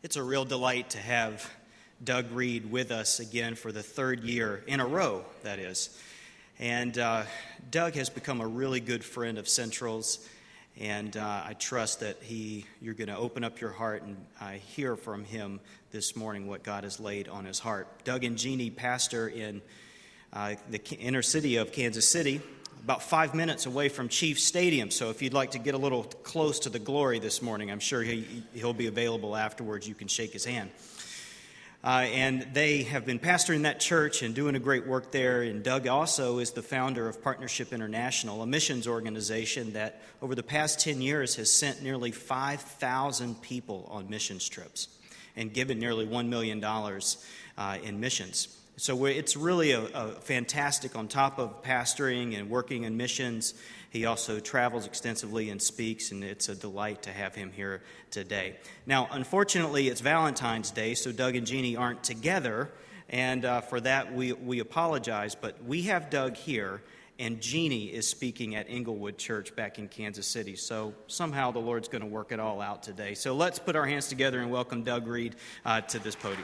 It's a real delight to have Doug Reed with us again for the third year in a row, that is. And Doug has become a really good friend of Central's, and I trust that you're going to open up your heart and hear from him this morning what God has laid on his heart. Doug and Jeannie pastor in the inner city of Kansas City, about 5 minutes away from Chiefs Stadium. So if you'd like to get a little close to the glory this morning, I'm sure he'll be available afterwards. You can shake his hand. And they have been pastoring that church and doing a great work there. And Doug also is the founder of Partnership International, a missions organization that over the past 10 years has sent nearly 5,000 people on missions trips and given nearly $1 million in missions. So it's really a fantastic, on top of pastoring and working in missions, he also travels extensively and speaks, and it's a delight to have him here today. Now, unfortunately, it's Valentine's Day, so Doug and Jeannie aren't together, and for that we apologize, but we have Doug here, and Jeannie is speaking at Inglewood Church back in Kansas City, so somehow the Lord's going to work it all out today. So let's put our hands together and welcome Doug Reed to this podium.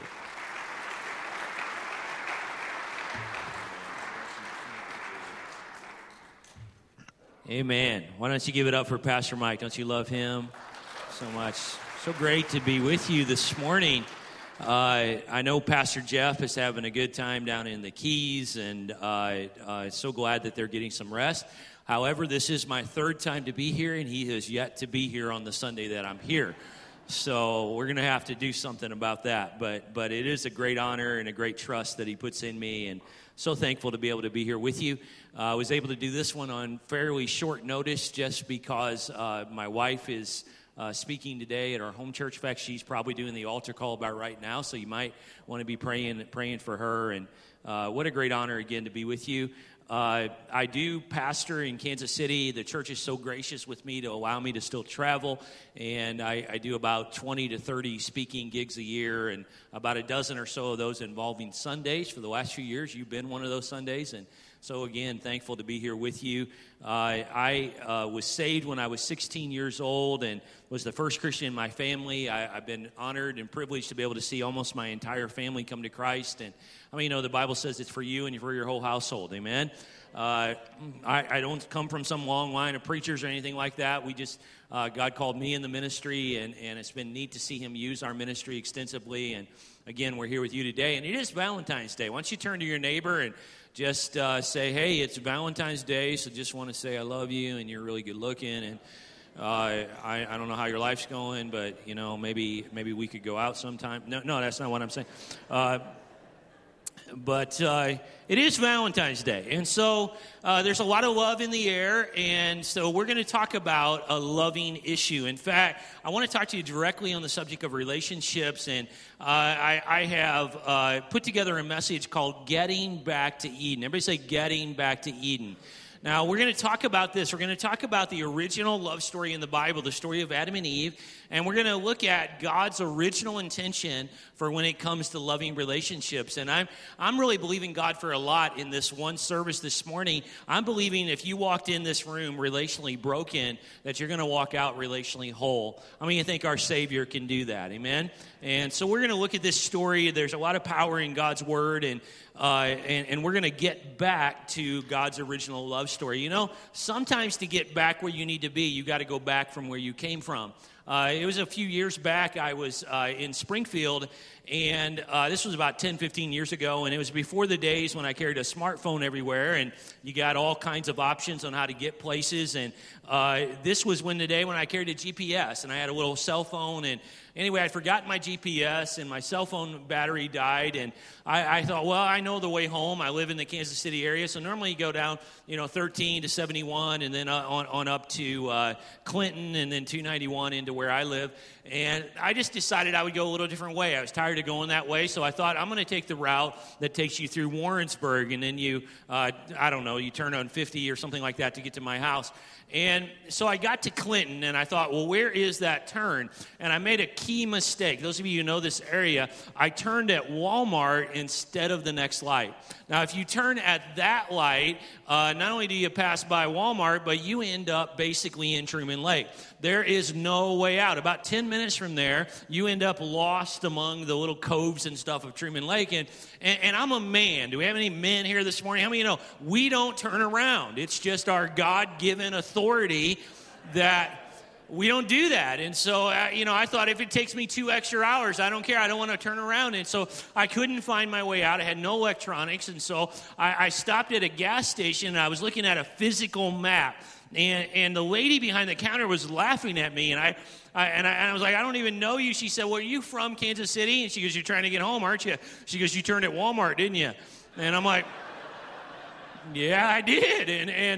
Amen. Why don't you give it up for Pastor Mike? Don't you love him so much? So great to be with you this morning. I know Pastor Jeff is having a good time down in the Keys, and so glad that they're getting some rest. However, this is my third time to be here, and he has yet to be here on the Sunday that I'm here. So we're going to have to do something about that. But it is a great honor and a great trust that he puts in me, and so thankful to be able to be here with you. I was able to do this one on fairly short notice just because my wife is speaking today at our home church. In fact, she's probably doing the altar call about right now, so you might want to be praying for her. And what a great honor, again, to be with you. I do pastor in Kansas City. The church is so gracious with me to allow me to still travel, and I do about 20 to 30 speaking gigs a year, and about a dozen or so of those involving Sundays. For the last few years, you've been one of those Sundays, and so again, thankful to be here with you. I was saved when I was 16 years old and was the first Christian in my family. I've been honored and privileged to be able to see almost my entire family come to Christ. And I mean, the Bible says it's for you and for your whole household. Amen. I don't come from some long line of preachers or anything like that. We just, God called me in the ministry, and it's been neat to see him use our ministry extensively. And again, we're here with you today. And it is Valentine's Day. Why don't you turn to your neighbor and just say, hey, it's Valentine's Day, so just want to say I love you, and you're really good looking, and I don't know how your life's going, but, maybe we could go out sometime. No, that's not what I'm saying. But it is Valentine's Day, and so there's a lot of love in the air, and so we're going to talk about a loving issue. In fact, I want to talk to you directly on the subject of relationships, and I have put together a message called Getting Back to Eden. Everybody say Getting Back to Eden. Now, we're going to talk about this. We're going to talk about the original love story in the Bible, the story of Adam and Eve, and we're going to look at God's original intention for when it comes to loving relationships. And I'm really believing God for a lot in this one service this morning. I'm believing if you walked in this room relationally broken, that you're going to walk out relationally whole. I mean, you think our Savior can do that, amen? And so we're going to look at this story. There's a lot of power in God's Word, and we're going to get back to God's original love story. Sometimes to get back where you need to be, you got to go back from where you came from. It was a few years back. I was in Springfield, and this was about 10, 15 years ago, and it was before the days when I carried a smartphone everywhere, and you got all kinds of options on how to get places, and this was the day when I carried a GPS, and I had a little cell phone, and anyway, I'd forgotten my GPS, and my cell phone battery died, and I thought, well, I know the way home. I live in the Kansas City area, so normally you go down, 13 to 71, and then on up to Clinton, and then 291 into where I live. And I just decided I would go a little different way. I was tired of going that way, so I thought I'm going to take the route that takes you through Warrensburg, and then you turn on 50 or something like that to get to my house. And so I got to Clinton, and I thought, well, where is that turn? And I made a key mistake. Those of you who know this area, I turned at Walmart instead of the next light. Now, if you turn at that light, not only do you pass by Walmart, but you end up basically in Truman Lake. There is no way out. About 10 minutes minutes from there, you end up lost among the little coves and stuff of Truman Lake. And I'm a man. Do we have any men here this morning? How many of you know we don't turn around? It's just our God-given authority that we don't do that. And so, I thought if it takes me 2 extra hours, I don't care. I don't want to turn around. And so I couldn't find my way out. I had no electronics. And so I stopped at a gas station, and I was looking at a physical map. And the lady behind the counter was laughing at me. And I was like, I don't even know you. She said, well, are you from Kansas City? And she goes, you're trying to get home, aren't you? She goes, you turned at Walmart, didn't you? And I'm like, yeah, I did.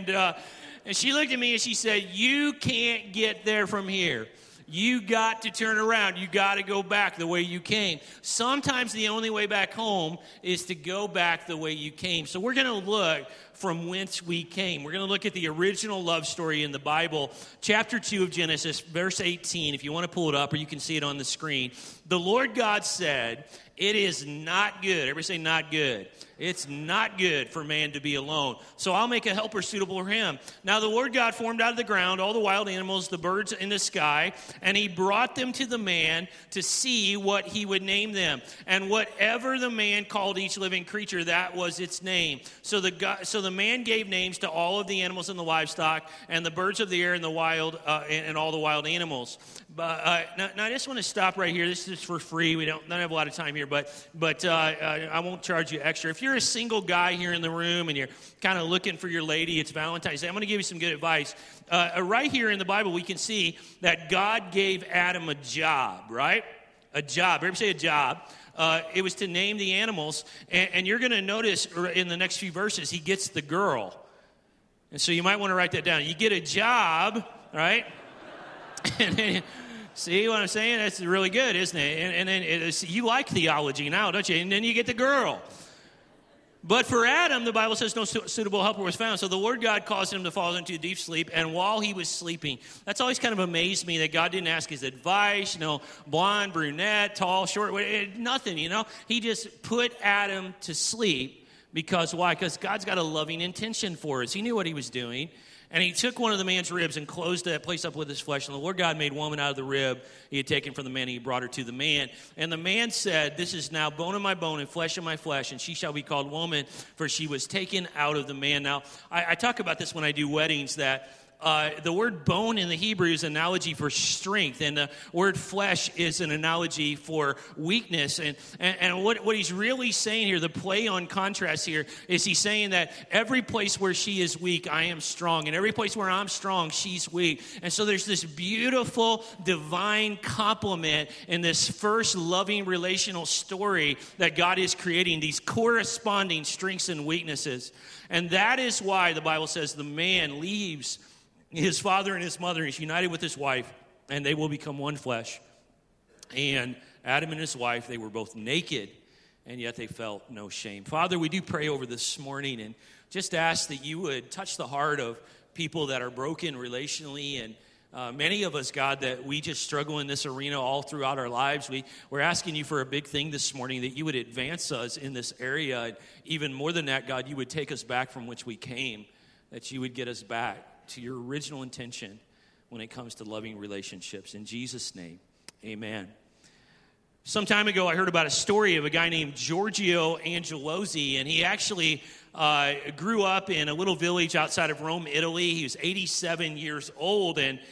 And she looked at me and she said, you can't get there from here. You got to turn around. You got to go back the way you came. Sometimes the only way back home is to go back the way you came. So we're going to look from whence we came. We're going to look at the original love story in the Bible, chapter 2 of Genesis, verse 18, if you want to pull it up, or you can see it on the screen. The Lord God said, it is not good. Everybody say not good. It's not good for man to be alone. So I'll make a helper suitable for him. Now the Lord God formed out of the ground all the wild animals, the birds in the sky, and he brought them to the man to see what he would name them. And whatever the man called each living creature, that was its name. So the man gave names to all of the animals and the livestock, and the birds of the air and the wild and all the wild animals. But now I just want to stop right here. This is for free. We don't have a lot of time here, but I won't charge you extra. If you're a single guy here in the room and you're kind of looking for your lady, it's Valentine's Day, I'm going to give you some good advice. Right here in the Bible, we can see that God gave Adam a job, right? A job. Everybody say a job. It was to name the animals. And you're going to notice in the next few verses, he gets the girl. And so you might want to write that down. You get a job, right? And then, see what I'm saying? That's really good, isn't it? And then you like theology now, don't you? And then you get the girl. But for Adam, the Bible says no suitable helper was found. So the Lord God caused him to fall into a deep sleep. And while he was sleeping, that's always kind of amazed me that God didn't ask his advice, blonde, brunette, tall, short, nothing, He just put Adam to sleep. Because why? Because God's got a loving intention for us. He knew what he was doing. And he took one of the man's ribs and closed that place up with his flesh. And the Lord God made woman out of the rib he had taken from the man, and he brought her to the man. And the man said, this is now bone of my bone and flesh of my flesh, and she shall be called woman, for she was taken out of the man. Now, I talk about this when I do weddings, that the word bone in the Hebrew is an analogy for strength, and the word flesh is an analogy for weakness. And what he's really saying here, the play on contrast here, is he's saying that every place where she is weak, I am strong. And every place where I'm strong, she's weak. And so there's this beautiful divine complement in this first loving relational story that God is creating, these corresponding strengths and weaknesses. And that is why the Bible says the man leaves his father and his mother, and he's united with his wife, and they will become one flesh. And Adam and his wife, they were both naked, and yet they felt no shame. Father, we do pray over this morning and just ask that you would touch the heart of people that are broken relationally, and many of us, God, that we just struggle in this arena all throughout our lives. We're asking you for a big thing this morning, that you would advance us in this area. And even more than that, God, you would take us back from which we came, that you would get us back to your original intention when it comes to loving relationships. In Jesus' name, amen. Some time ago, I heard about a story of a guy named Giorgio Angelosi, and he actually grew up in a little village outside of Rome, Italy. He was 87 years old, and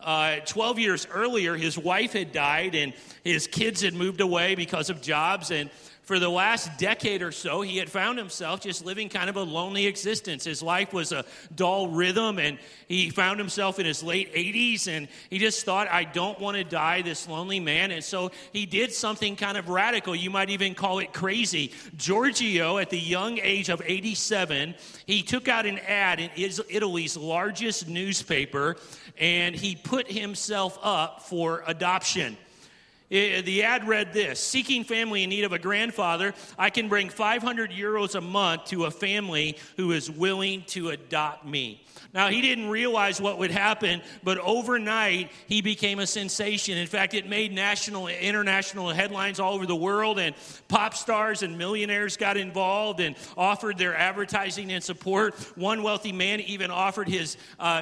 12 years earlier, his wife had died, and his kids had moved away because of jobs, and for the last decade or so, he had found himself just living kind of a lonely existence. His life was a dull rhythm, and he found himself in his late 80s, and he just thought, I don't want to die this lonely man. And so he did something kind of radical. You might even call it crazy. Giorgio, at the young age of 87, he took out an ad in Italy's largest newspaper, and he put himself up for adoption. The ad read this: seeking family in need of a grandfather, I can bring 500 euros a month to a family who is willing to adopt me. Now, he didn't realize what would happen, but overnight, he became a sensation. In fact, it made national and international headlines all over the world, and pop stars and millionaires got involved and offered their advertising and support. One wealthy man even offered his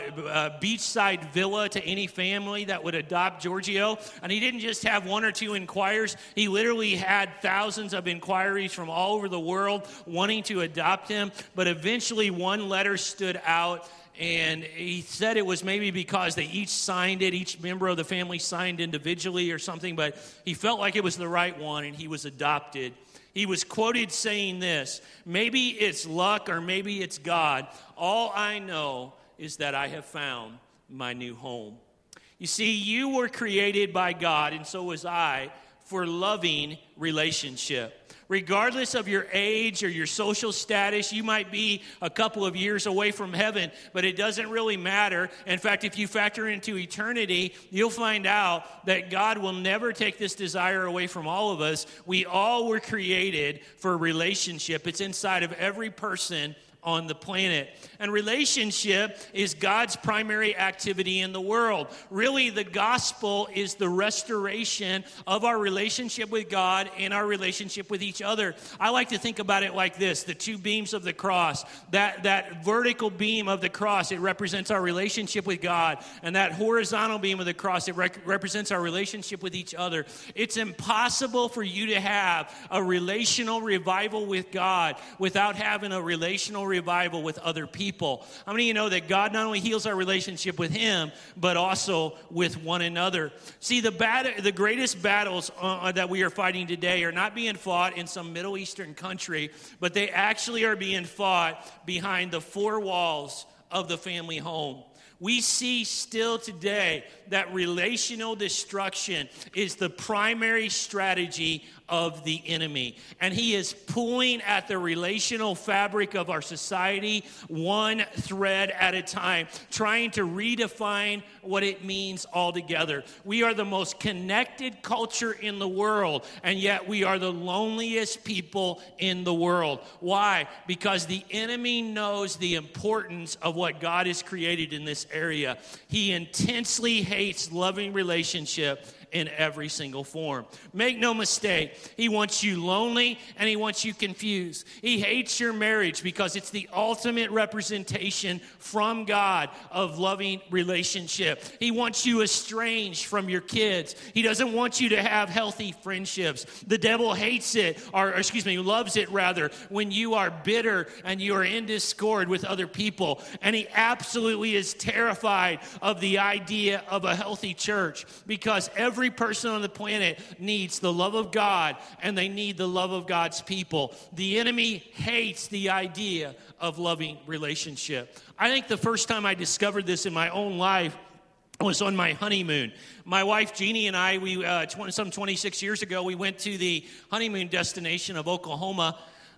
beachside villa to any family that would adopt Giorgio. And he didn't just have one or two inquirers. He literally had thousands of inquiries from all over the world wanting to adopt him. But eventually, one letter stood out. And he said it was maybe because they each signed it, each member of the family signed individually or something, but he felt like it was the right one, and he was adopted. He was quoted saying this: maybe it's luck or maybe it's God. All I know is that I have found my new home. You see, you were created by God, and so was I, for loving relationship. Regardless of your age or your social status, you might be a couple of years away from heaven, but it doesn't really matter. In fact, if you factor into eternity, you'll find out that God will never take this desire away from all of us. We all were created for a relationship. It's inside of every person on the planet. And relationship is God's primary activity in the world. Really, the gospel is the restoration of our relationship with God and our relationship with each other. I like to think about it like this: the two beams of the cross. That vertical beam of the cross, it represents our relationship with God. And that horizontal beam of the cross, it represents our relationship with each other. It's impossible for you to have a relational revival with God without having a relational revival with other people. How many of you know that God not only heals our relationship with Him, but also with one another? See, the greatest battles that we are fighting today are not being fought in some Middle Eastern country, but they actually are being fought behind the four walls of the family home. We see still today that relational destruction is the primary strategy of the enemy. And he is pulling at the relational fabric of our society one thread at a time, trying to redefine what it means altogether. We are the most connected culture in the world, and yet we are the loneliest people in the world. Why? Because the enemy knows the importance of what God has created in this area. He intensely hates loving relationship in every single form. Make no mistake, he wants you lonely and he wants you confused. He hates your marriage because it's the ultimate representation from God of loving relationship. He wants you estranged from your kids. He doesn't want you to have healthy friendships. The devil hates it, loves it rather, when you are bitter and you are in discord with other people. And he absolutely is terrified of the idea of a healthy church, because every person on the planet needs the love of God, and they need the love of God's people. The enemy hates the idea of loving relationship. I think the first time I discovered this in my own life was on my honeymoon. My wife Jeannie and I, some 26 years ago, we went to the honeymoon destination of Oklahoma.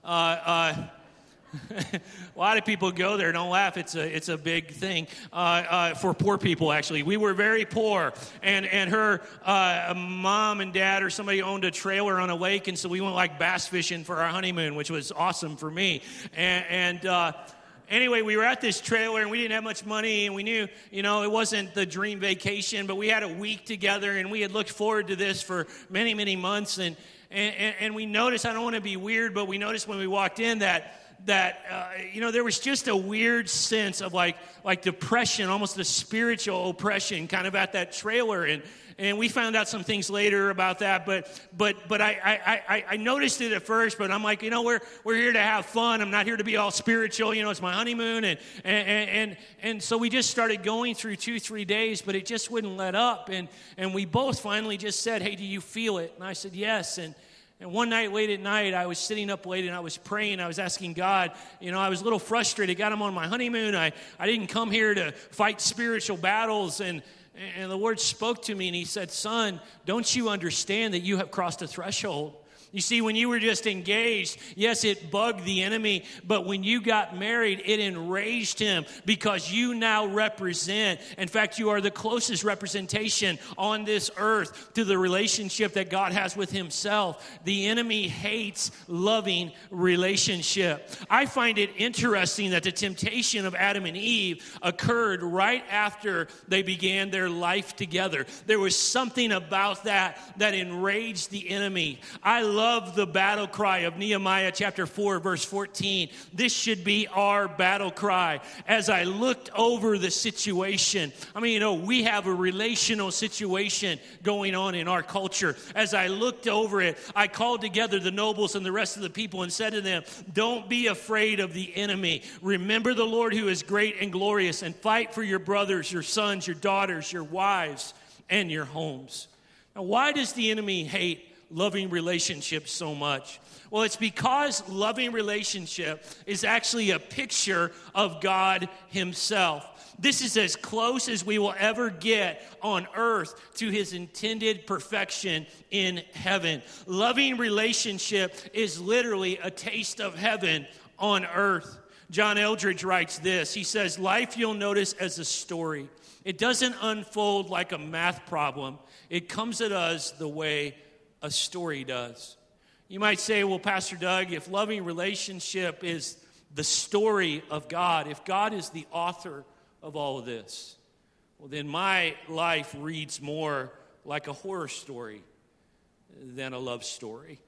A lot of people go there. Don't laugh. It's a big thing for poor people. Actually, we were very poor, and her mom and dad or somebody owned a trailer on a lake, and so we went like bass fishing for our honeymoon, which was awesome for me. Anyway, we were at this trailer, and we didn't have much money, and we knew, it wasn't the dream vacation, but we had a week together, and we had looked forward to this for many, many months, and we noticed, I don't want to be weird, but we noticed when we walked in that there was just a weird sense of like depression, almost a spiritual oppression kind of at that trailer. And we found out some things later about that, but I noticed it at first, but I'm like, we're here to have fun. I'm not here to be all spiritual. It's my honeymoon. And so we just started going through 2-3 days, but it just wouldn't let up. And we both finally just said, "Hey, do you feel it?" And I said, "Yes." And one night, late at night, I was sitting up late and I was praying. I was asking God, I was a little frustrated. Got him on my honeymoon. I didn't come here to fight spiritual battles. And the Lord spoke to me and he said, "Son, don't you understand that you have crossed a threshold? You see, when you were just engaged, yes, it bugged the enemy, but when you got married, it enraged him because you now represent, in fact, you are the closest representation on this earth to the relationship that God has with himself. The enemy hates loving relationship. I find it interesting that the temptation of Adam and Eve occurred right after they began their life together. There was something about that enraged the enemy. I love the battle cry of Nehemiah chapter 4, verse 14. This should be our battle cry. As I looked over the situation, we have a relational situation going on in our culture. As I looked over it, I called together the nobles and the rest of the people and said to them, don't be afraid of the enemy. Remember the Lord who is great and glorious, and fight for your brothers, your sons, your daughters, your wives, and your homes. Now, why does the enemy hate loving relationships so much? Well, it's because loving relationship is actually a picture of God himself. This is as close as we will ever get on earth to his intended perfection in heaven. Loving relationship is literally a taste of heaven on earth. John Eldridge writes this. He says, life, you'll notice, as a story. It doesn't unfold like a math problem. It comes at us the way a story does. You might say, well, Pastor Doug, if loving relationship is the story of God, if God is the author of all of this, well, then my life reads more like a horror story than a love story.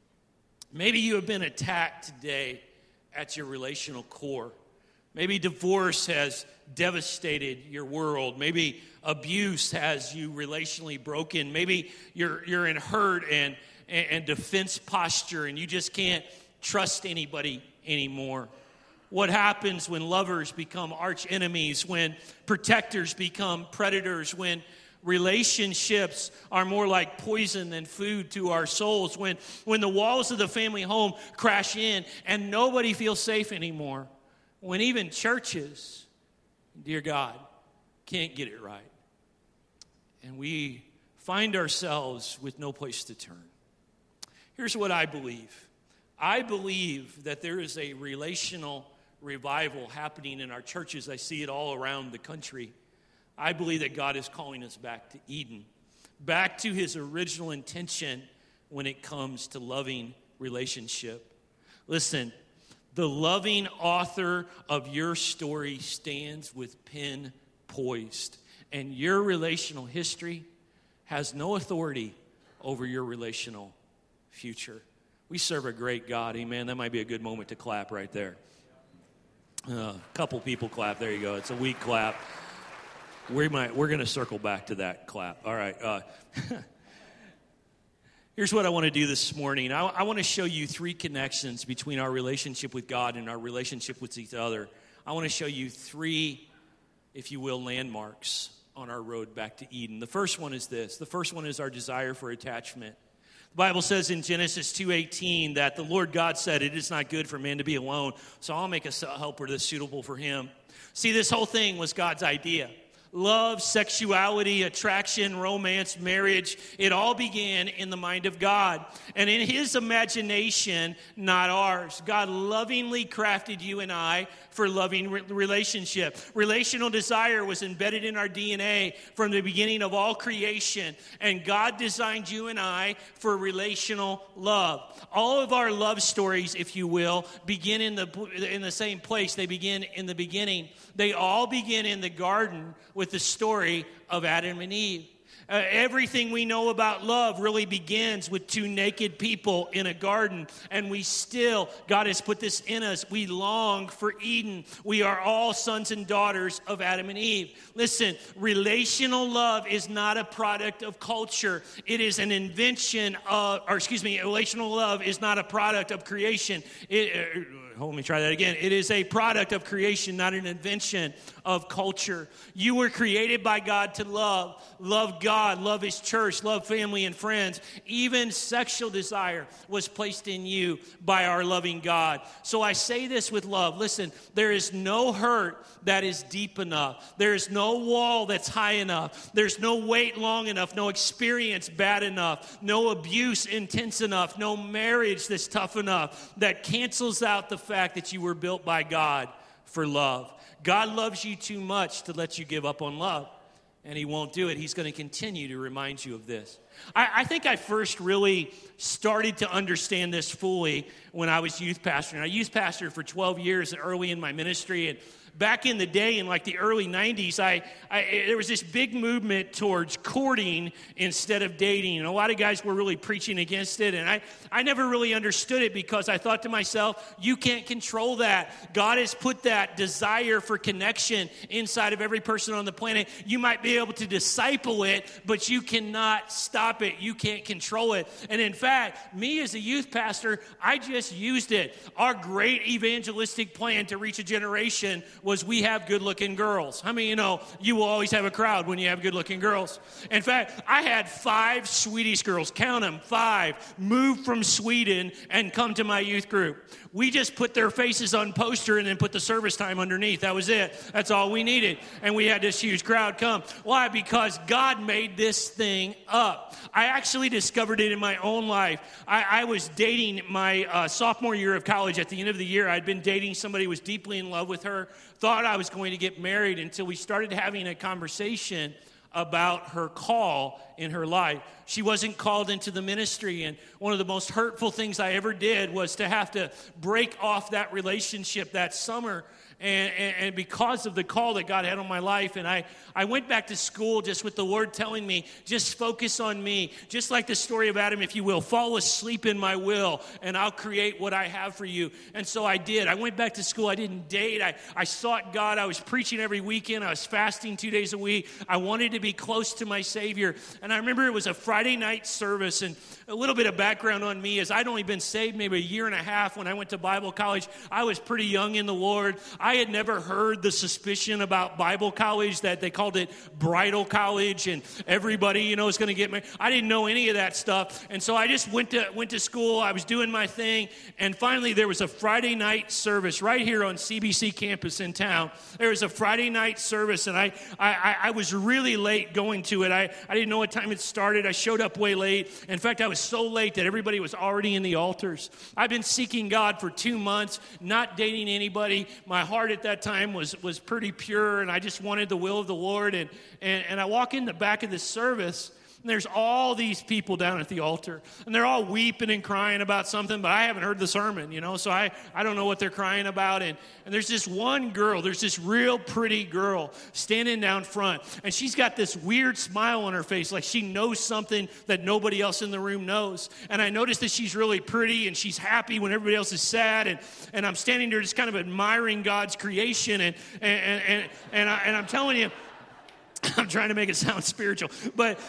Maybe you have been attacked today at your relational core. Maybe divorce has devastated your world. Maybe abuse has you relationally broken. Maybe you're in hurt and defense posture, and you just can't trust anybody anymore. What happens when lovers become arch enemies, when protectors become predators, when relationships are more like poison than food to our souls, when the walls of the family home crash in and nobody feels safe anymore, when even churches, dear God, can't get it right, and we find ourselves with no place to turn. Here's what I believe. I believe that there is a relational revival happening in our churches. I see it all around the country. I believe that God is calling us back to Eden, back to his original intention when it comes to loving relationship. Listen, the loving author of your story stands with pen poised, and your relational history has no authority over your relational future. We serve a great God. Amen. That might be a good moment to clap right there. A couple people clap. There you go. It's a weak clap. We're going to circle back to that clap. All right. Here's what I want to do this morning. I want to show you three connections between our relationship with God and our relationship with each other. I want to show you three, if you will, landmarks on our road back to Eden. The first one is this. The first one is our desire for attachment. The Bible says in Genesis 2:18 that the Lord God said, it is not good for man to be alone, so I'll make a helper that's suitable for him. See, this whole thing was God's idea. Love, sexuality, attraction, romance, marriage, it all began in the mind of God. And in his imagination, not ours. God lovingly crafted you and I for loving relationship. Relational desire was embedded in our DNA from the beginning of all creation. And God designed you and I for relational love. All of our love stories, if you will, begin in the same place. They begin in the beginning. They all begin in the garden with the story of Adam and Eve. Everything we know about love really begins with two naked people in a garden. And God has put this in us. We long for Eden. We are all sons and daughters of Adam and Eve. Listen, relational love is not a product of culture. It is an invention relational love is not a product of creation. Let me try that again. It is a product of creation, not an invention of culture. You were created by God to love. Love God, love his church, love family and friends. Even sexual desire was placed in you by our loving God. So I say this with love. Listen, there is no hurt that is deep enough. There is no wall that's high enough. There's no wait long enough, no experience bad enough, no abuse intense enough, no marriage that's tough enough that cancels out the fact that you were built by God for love. God loves you too much to let you give up on love, and he won't do it. He's going to continue to remind you of this. I think I first really started to understand this fully when I was youth pastor. And I youth pastored for 12 years early in my ministry, and back in the day, in like the early 90s, there was this big movement towards courting instead of dating. And a lot of guys were really preaching against it. And I never really understood it because I thought to myself, you can't control that. God has put that desire for connection inside of every person on the planet. You might be able to disciple it, but you cannot stop it. You can't control it. And in fact, me as a youth pastor, I just used it. Our great evangelistic plan to reach a generation was we have good-looking girls. How many you will always have a crowd when you have good-looking girls? In fact, I had 5 Swedish girls, count them, 5, move from Sweden and come to my youth group. We just put their faces on poster and then put the service time underneath. That was it. That's all we needed. And we had this huge crowd come. Why? Because God made this thing up. I actually discovered it in my own life. I was dating my sophomore year of college. At the end of the year, I'd been dating somebody who was deeply in love with her, thought I was going to get married until we started having a conversation about her call in her life. She wasn't called into the ministry, and one of the most hurtful things I ever did was to have to break off that relationship that summer. And because of the call that God had on my life, and I went back to school just with the Lord telling me, just focus on me. Just like the story of Adam, if you will, fall asleep in my will, and I'll create what I have for you. And so I did. I went back to school. I didn't date. I sought God. I was preaching every weekend. I was fasting 2 days a week. I wanted to be close to my Savior. And I remember it was a Friday night service, and a little bit of background on me is I'd only been saved maybe a year and a half when I went to Bible college. I was pretty young in the Lord. I had never heard the suspicion about Bible college that they called it bridal college and everybody, is going to get married. I didn't know any of that stuff. And so I just went to school. I was doing my thing. And finally, there was a Friday night service right here on CBC campus in town. There was a Friday night service, and I was really late going to it. I didn't know what time it started. I showed up way late. In fact, I was so late that everybody was already in the altars. I've been seeking God for 2 months, not dating anybody. My heart at that time was pretty pure, and I just wanted the will of the Lord. And I walk in the back of this service, and there's all these people down at the altar, and they're all weeping and crying about something, but I haven't heard the sermon, so I don't know what they're crying about. And there's this one girl, there's this real pretty girl standing down front, and she's got this weird smile on her face, like she knows something that nobody else in the room knows. And I noticed that she's really pretty, and she's happy when everybody else is sad, and I'm standing there just kind of admiring God's creation, and I'm telling you, I'm trying to make it sound spiritual, but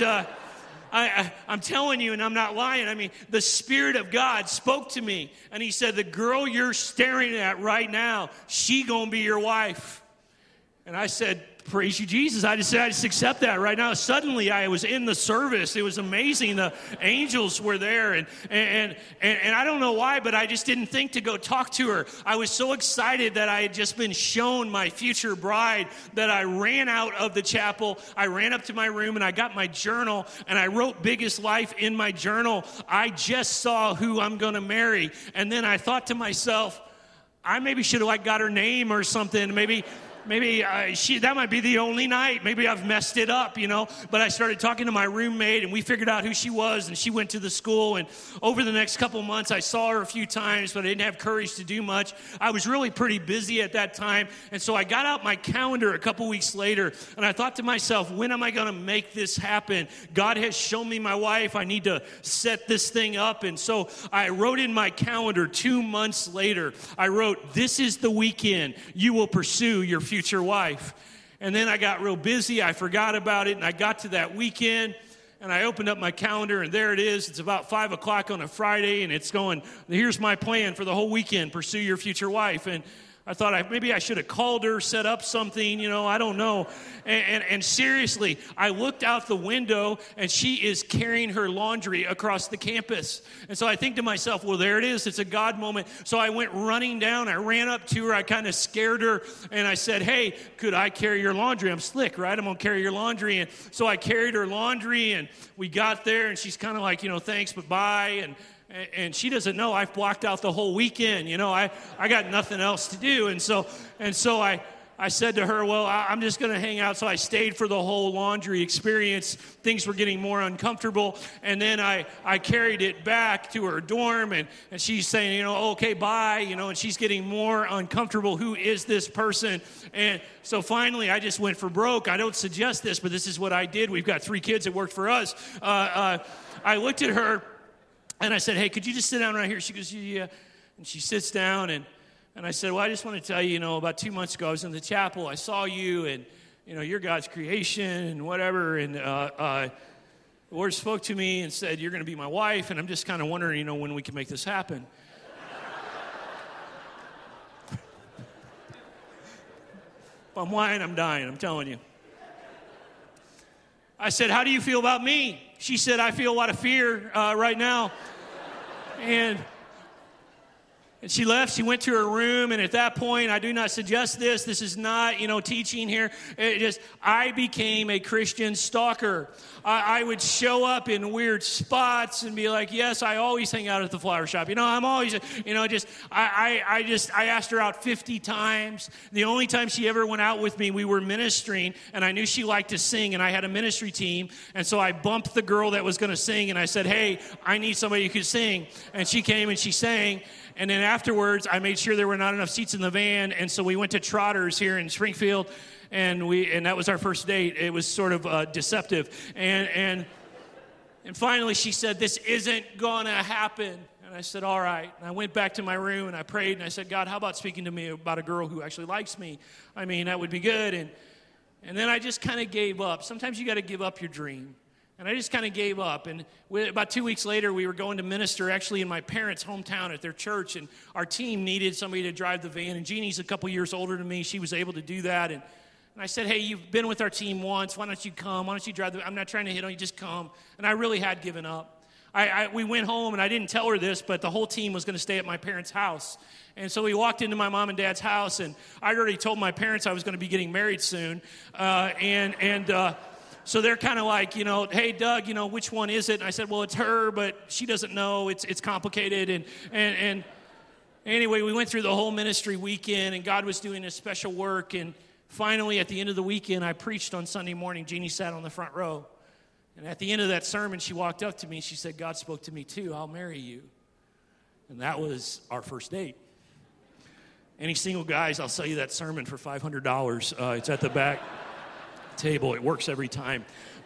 I'm telling you, and I'm not lying. I mean, the Spirit of God spoke to me, and he said, the girl you're staring at right now, she gonna be your wife. And I said, praise you, Jesus. I just accept that right now. Suddenly, I was in the service. It was amazing. The angels were there, and I don't know why, but I just didn't think to go talk to her. I was so excited that I had just been shown my future bride that I ran out of the chapel. I ran up to my room, and I got my journal, and I wrote Biggest Life in my journal. I just saw who I'm going to marry. And then I thought to myself, I maybe should have got her name or something. Maybe that might be the only night. Maybe I've messed it up, But I started talking to my roommate, and we figured out who she was, and she went to the school. And over the next couple months, I saw her a few times, but I didn't have courage to do much. I was really pretty busy at that time. And so I got out my calendar a couple weeks later, and I thought to myself, when am I going to make this happen? God has shown me my wife. I need to set this thing up. And so I wrote in my calendar 2 months later, I wrote, this is the weekend you will pursue your future wife. And then I got real busy. I forgot about it, and I got to that weekend, and I opened up my calendar, and there it is. It's about 5 o'clock on a Friday, and it's going, here's my plan for the whole weekend, pursue your future wife. And I thought maybe I should have called her, set up something, I don't know. And seriously, I looked out the window, and she is carrying her laundry across the campus. And so I think to myself, well, there it is. It's a God moment. So I went running down. I ran up to her. I kind of scared her, and I said, hey, could I carry your laundry? I'm slick, right? I'm going to carry your laundry. And so I carried her laundry, and we got there, and she's kind of like, thanks, but bye. And she doesn't know I've blocked out the whole weekend. I got nothing else to do. And so I said to her, well, I'm just going to hang out. So I stayed for the whole laundry experience. Things were getting more uncomfortable. And then I carried it back to her dorm, and she's saying, okay, bye, and she's getting more uncomfortable. Who is this person? And so finally I just went for broke. I don't suggest this, but this is what I did. We've got 3 kids that worked for us. I looked at her, and I said, hey, could you just sit down right here? She goes, yeah. And she sits down, and I said, well, I just want to tell you, about 2 months ago, I was in the chapel. I saw you, and, you're God's creation and whatever. And the Lord spoke to me and said, you're going to be my wife. And I'm just kind of wondering, when we can make this happen. If I'm lying, I'm dying, I'm telling you. I said, how do you feel about me? She said, I feel a lot of fear right now. And she left. She went to her room. And at that point, I do not suggest this. This is not, teaching here. I became a Christian stalker. I would show up in weird spots and be like, yes, I always hang out at the flower shop. I'm always, I asked her out 50 times. The only time she ever went out with me, we were ministering, and I knew she liked to sing, and I had a ministry team. And so I bumped the girl that was going to sing, and I said, hey, I need somebody who could sing. And she came and she sang. And then afterwards, I made sure there were not enough seats in the van, and so we went to Trotters here in Springfield, and that was our first date. It was sort of deceptive. And finally she said, this isn't going to happen. And I said, all right. And I went back to my room, and I prayed, and I said, God, how about speaking to me about a girl who actually likes me? I mean, that would be good. And then I just kind of gave up. Sometimes you got to give up your dream. And I just kind of gave up. And about 2 weeks later, we were going to minister actually in my parents' hometown at their church. And our team needed somebody to drive the van. And Jeannie's a couple years older than me. She was able to do that. And I said, hey, you've been with our team once. Why don't you come? Why don't you drive I'm not trying to hit on you. Just come. And I really had given up. We went home, and I didn't tell her this, but the whole team was going to stay at my parents' house. And so we walked into my mom and dad's house. And I'd already told my parents I was going to be getting married soon. So they're kind of like, hey, Doug, which one is it? And I said, well, it's her, but she doesn't know. It's complicated. And anyway, we went through the whole ministry weekend, and God was doing a special work. And finally, at the end of the weekend, I preached on Sunday morning. Jeannie sat on the front row. And at the end of that sermon, she walked up to me. She said, God spoke to me too. I'll marry you. And that was our first date. Any single guys, I'll sell you that sermon for $500. It's at the back table. It works every time.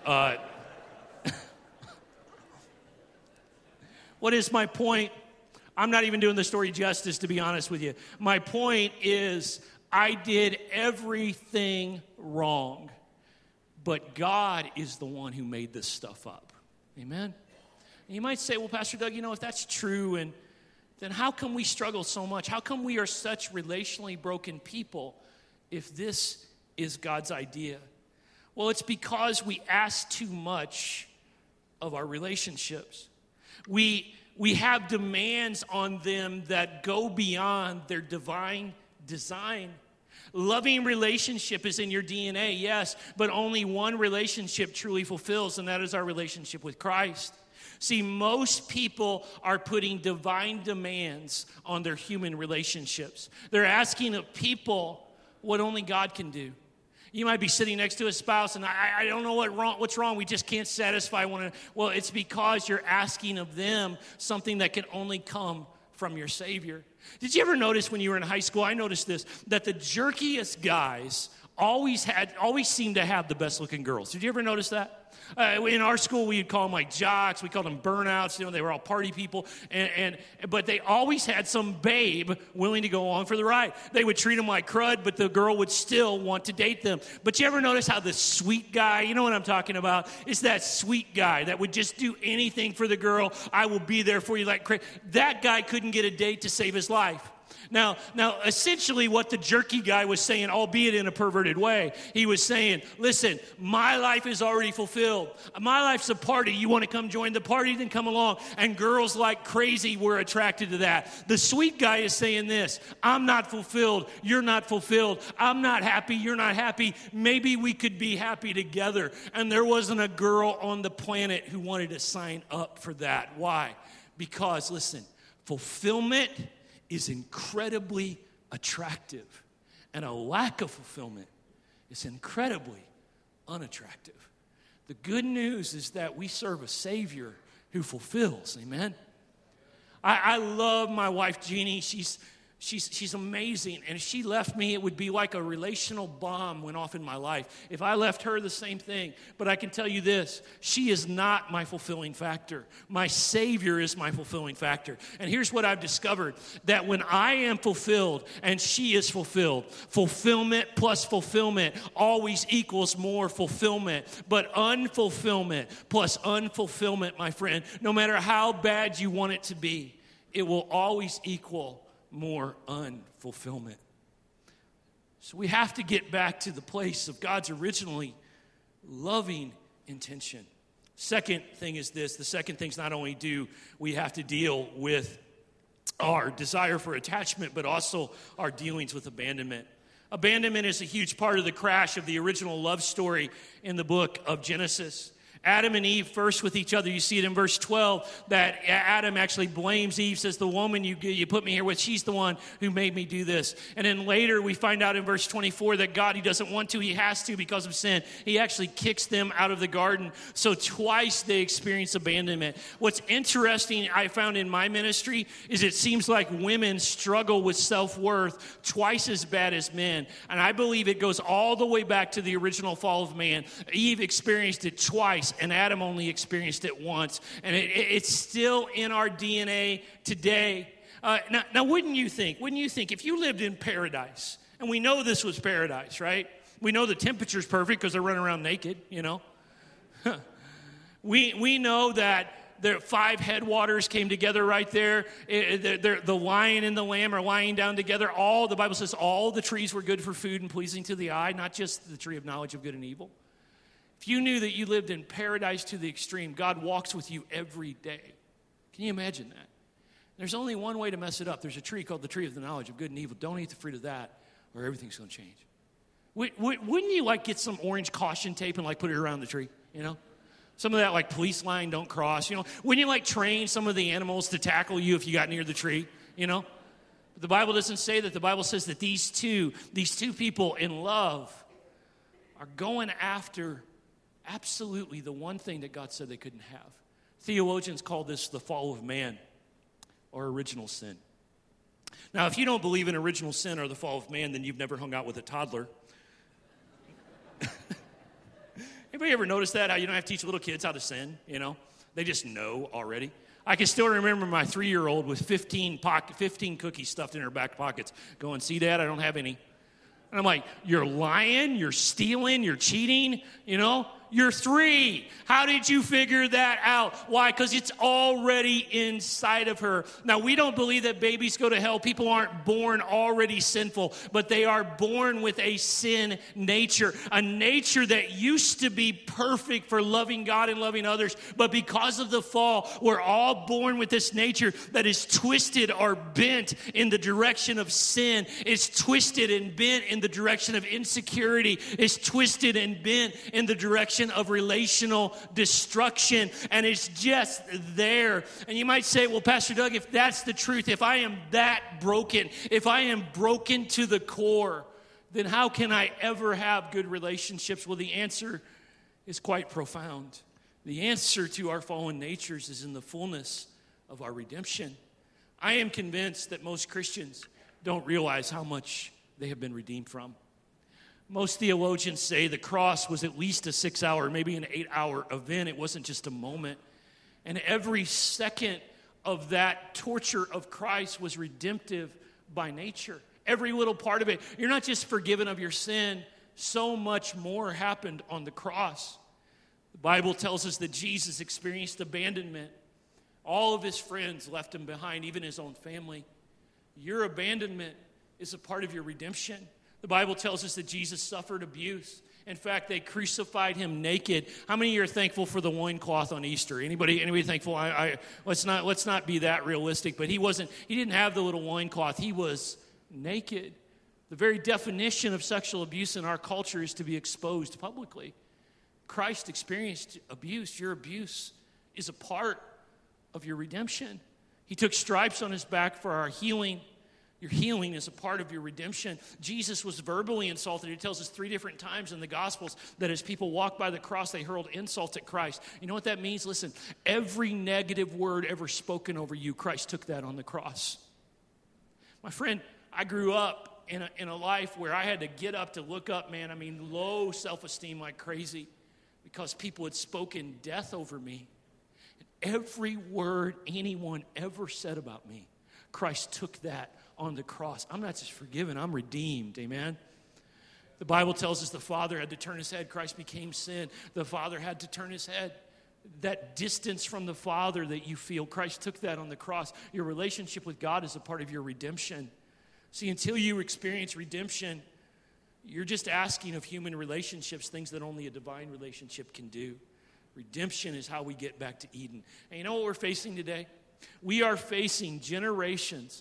What is my point? I'm not even doing the story justice, to be honest with you. My point is, I did everything wrong, but God is the one who made this stuff up. Amen? And you might say, well, Pastor Doug, if that's true, and then how come we struggle so much? How come we are such relationally broken people if this is God's idea? Well, it's because we ask too much of our relationships. We have demands on them that go beyond their divine design. Loving relationship is in your DNA, yes, but only one relationship truly fulfills, and that is our relationship with Christ. See, most people are putting divine demands on their human relationships. They're asking of people what only God can do. You might be sitting next to a spouse, and I don't know what's wrong. We just can't satisfy one another. Well, it's because you're asking of them something that can only come from your Savior. Did you ever notice when you were in high school, I noticed this, that the jerkiest guys always seemed to have the best looking girls? Did you ever notice that? In our school, we'd call them like jocks. We called them burnouts. They were all party people. But they always had some babe willing to go along for the ride. They would treat them like crud, but the girl would still want to date them. But you ever notice how the sweet guy, you know what I'm talking about, is that sweet guy that would just do anything for the girl. I will be there for you like crazy. That guy couldn't get a date to save his life. Now, essentially what the jerky guy was saying, albeit in a perverted way, he was saying, listen, my life is already fulfilled. My life's a party. You want to come join the party? Then come along. And girls like crazy were attracted to that. The sweet guy is saying this, I'm not fulfilled. You're not fulfilled. I'm not happy. You're not happy. Maybe we could be happy together. And there wasn't a girl on the planet who wanted to sign up for that. Why? Because, listen, fulfillment is incredibly attractive, and a lack of fulfillment is incredibly unattractive. The good news is that we serve a Savior who fulfills, amen? I love my wife, Jeannie. She's amazing, and if she left me, it would be like a relational bomb went off in my life. If I left her, the same thing. But I can tell you this, she is not my fulfilling factor. My Savior is my fulfilling factor. And here's what I've discovered, that when I am fulfilled and she is fulfilled, fulfillment plus fulfillment always equals more fulfillment. But unfulfillment plus unfulfillment, my friend, no matter how bad you want it to be, it will always equal more unfulfillment. So we have to get back to the place of God's originally loving intention. Second thing is this. The second thing is not only do we have to deal with our desire for attachment, but also our dealings with abandonment. Abandonment is a huge part of the crash of the original love story in the book of Genesis. Adam and Eve first with each other. You see it in verse 12 that Adam actually blames Eve, says, the woman you put me here with, she's the one who made me do this. And then later we find out in verse 24 that God, he doesn't want to, he has to because of sin. He actually kicks them out of the garden. So twice they experience abandonment. What's interesting I found in my ministry is it seems like women struggle with self-worth twice as bad as men. And I believe it goes all the way back to the original fall of man. Eve experienced it twice, and Adam only experienced it once. And it's still in our DNA today. Now, wouldn't you think, if you lived in paradise, and we know this was paradise, right? We know the temperature's perfect because they're running around naked, you know. We know that the 5 headwaters came together right there. The lion and the lamb are lying down together. The Bible says all the trees were good for food and pleasing to the eye, not just the tree of knowledge of good and evil. If you knew that you lived in paradise to the extreme, God walks with you every day. Can you imagine that? There's only one way to mess it up. There's a tree called the tree of the knowledge of good and evil. Don't eat the fruit of that, or everything's going to change. Wouldn't you get some orange caution tape and put it around the tree, you know? Some of that police line don't cross, you know? Wouldn't you train some of the animals to tackle you if you got near the tree, you know? But the Bible doesn't say that. The Bible says that these two people in love are going after absolutely the one thing that God said they couldn't have. Theologians call this the fall of man, or original sin. Now, if you don't believe in original sin or the fall of man, then you've never hung out with a toddler. Anybody ever notice that? How you don't have to teach little kids how to sin, you know? They just know already. I can still remember my 3-year-old with 15 cookies stuffed in her back pockets going, see, Dad, I don't have any. And I'm like, you're lying, you're stealing, you're cheating, you know? You're 3. How did you figure that out? Why? Because it's already inside of her. Now, we don't believe that babies go to hell. People aren't born already sinful, but they are born with a sin nature, a nature that used to be perfect for loving God and loving others. But because of the fall, we're all born with this nature that is twisted or bent in the direction of sin. It's twisted and bent in the direction of insecurity. It's twisted and bent in the direction of relational destruction, and it's just there. And you might say, well, Pastor Doug, if that's the truth, if I am that broken, if I am broken to the core, then how can I ever have good relationships? Well, the answer is quite profound. The answer to our fallen natures is in the fullness of our redemption. I am convinced that most Christians don't realize how much they have been redeemed from. Most theologians say the cross was at least a 6-hour, maybe an 8-hour event. It wasn't just a moment. And every second of that torture of Christ was redemptive by nature. Every little part of it. You're not just forgiven of your sin. So much more happened on the cross. The Bible tells us that Jesus experienced abandonment. All of his friends left him behind, even his own family. Your abandonment is a part of your redemption. The Bible tells us that Jesus suffered abuse. In fact, they crucified him naked. How many of you are thankful for the loincloth on Easter? Anybody thankful? Let's not be that realistic, but he didn't have the little loincloth. He was naked. The very definition of sexual abuse in our culture is to be exposed publicly. Christ experienced abuse. Your abuse is a part of your redemption. He took stripes on his back for our healing. Your healing is a part of your redemption. Jesus was verbally insulted. It tells us 3 different times in the Gospels that as people walked by the cross, they hurled insults at Christ. You know what that means? Listen, every negative word ever spoken over you, Christ took that on the cross. My friend, I grew up in a life where I had to get up to look up, man. I mean, low self-esteem like crazy because people had spoken death over me. And every word anyone ever said about me, Christ took that on the cross. I'm not just forgiven, I'm redeemed. Amen? The Bible tells us the Father had to turn his head. Christ became sin. The Father had to turn his head. That distance from the Father that you feel, Christ took that on the cross. Your relationship with God is a part of your redemption. See, until you experience redemption, you're just asking of human relationships things that only a divine relationship can do. Redemption is how we get back to Eden. And you know what we're facing today? We are facing generations